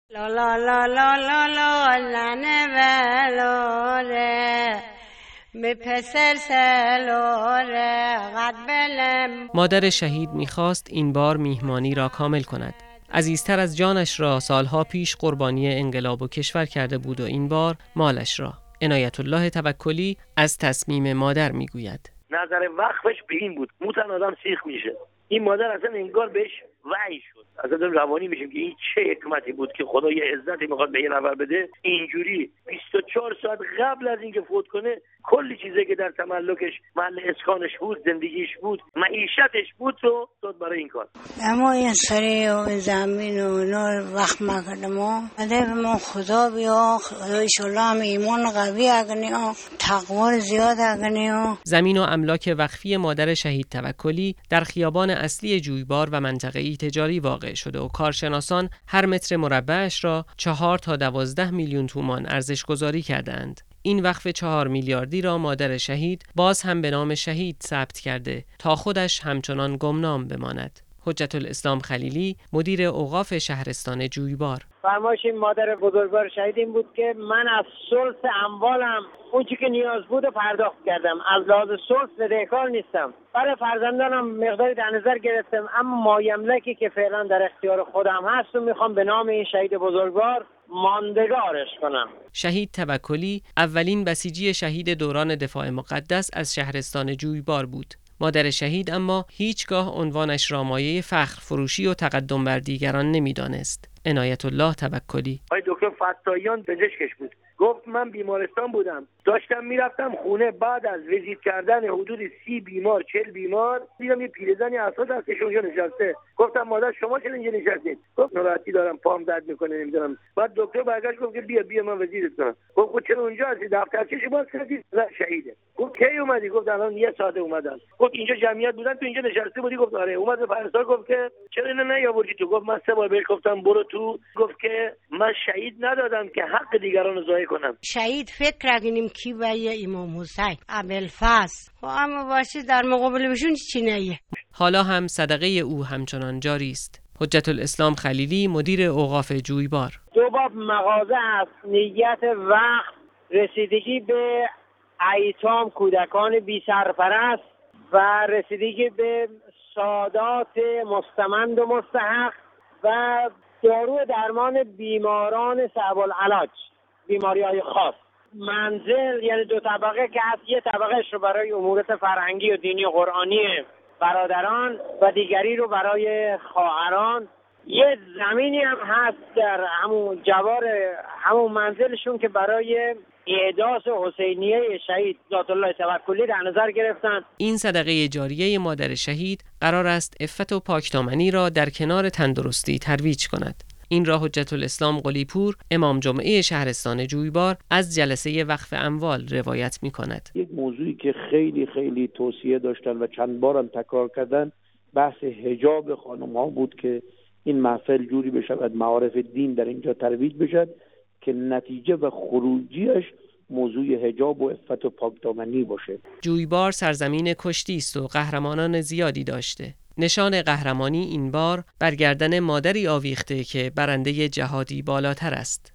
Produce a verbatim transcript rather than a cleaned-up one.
لا لا لا لا لا لا لنه ولاره می پسر سلاره قد بلم. مادر شهید می‌خواست این بار میهمانی را کامل کند. عزیزتر از جانش را سالها پیش قربانی انقلاب و کشور کرده بود و این بار مالش را. عنایت الله توکلی از تصمیم مادر میگوید: نظر وقفش به این بود، موتن آدم سیخ میشه. این مادر اصلا انگار بهش وحی شد. اصلا روانی میشیم که این چه حکمتی بود که خدا یه عزتی میخواد به یه نفر بده. اینجوری بیست و چهار ساعت قبل از اینکه فوت کنه کلی چیزی که در تملکش، محل اسکانش بود، زندگیش بود، معیشتش بود رو داد برای این کار. اما این سری و زمین و نور وقت مکردم و بده به ما خدا بیا، خدا ایشالله هم ایمان قوی اگنی و تقوار زیاد اگنی و. زمین و املاک وقفی مادر شهید توکلی در خیابان اصلی جویبار و منطقه‌ای تجاری واقع شده و کارشناسان هر متر مربعش را چهار تا دوازده میلیون تومان ارزش گذاری کردند. این وقف چهار میلیاردی را مادر شهید باز هم به نام شهید ثبت کرده تا خودش همچنان گمنام بماند. حجت الاسلام خلیلی، مدیر اوقاف شهرستان جویبار: فرمایش این مادر بزرگوار شهید این بود که من از ثلث اموالم اون چی که نیاز بود پرداخت کردم، از لحاظ ثلث بدهکار نیستم. برای فرزندانم مقداری در نظر گرفتم، اما مایملکی که فعلا در اختیار خودم هست و میخوام به نام این شهید بزرگوار ماندگارش کنم. شهید توکلی اولین بسیجی شهید دوران دفاع مقدس از شهرستان جویبار بود. مادر شهید اما هیچگاه عنوانش را مایه فخر فروشی و تقدم بر دیگران نمی‌دانست. عنایت الله توکلی: آقای دکتر فتاییان پزشکش بود. گفت من بیمارستان بودم، داشتم میرفتم خونه، بعد از ویزیت کردن حدود سی بیمار چل بیمار دیدم یه پیرزنی اساس هستش اونجا نشسته. گفتم مادر شما چرا اینجا نشستید؟ گفت ناراحتی دارم، پام درد میکنه نمیدونم. بعد دکتر برگشت گفت که بیا بیا من وزیرت کنم. گفت چرا اونجا هستی؟ دفترچه‌ش باز کردی؟ شهیده. گفت کی اومدی؟ گفت الان یه ساعت اومدم. گفت اینجا جمعیت بودن تو اینجا نشسته بودی؟ گفت آره. اومد فرستاد گفت که چرا اینو نیاوردی تو؟ گفت من سه بار بهش گفتم برو تو. گفت که من شهید ندادم که حق دیگران رو ضایع کنم. شهید فکر کنیم کی به امام حسین ابوالفضل و اما واسه در مقابل بشون چی نیه. حالا هم صدقه او همچنان جاری است. حجت الاسلام خلیلی، مدیر اوقاف جویبار: دو باب مغازه است، نیت وقت رسیدگی به ایتام کودکان بی سرپرست و رسیدگی به سادات مستمند و مستحق و دارو درمان بیماران صعب العلاج، بیماری های خاص. منزل یعنی دو طبقه که هست، یه طبقهش رو برای امورات فرهنگی و دینی و قرآنی برادران و دیگری رو برای خواهران. یه زمینی هم هست در همون جوار همون منزلشون که برای احداث حسینیه شهید ذات الله توکلی در نظر گرفتن. این صدقه جاریه مادر شهید قرار است عفت و پاکدامنی را در کنار تندرستی ترویج کند. این را حجت الاسلام قلیپور، امام جمعه شهرستان جویبار، از جلسه وقف اموال روایت می کند. یک موضوعی که خیلی خیلی توصیه داشتن و چند بارم تکرار کردن بحث حجاب خانم ها بود که این محفل جوری بشود معارف دین در اینجا ترویج بشد که نتیجه و خروجیش موضوع حجاب و عفت و پاکدامنی باشه. جویبار سرزمین کشتی است و قهرمانان زیادی داشته. نشان قهرمانی این بار بر گردن مادری آویخته که برنده جهادی بالاتر است.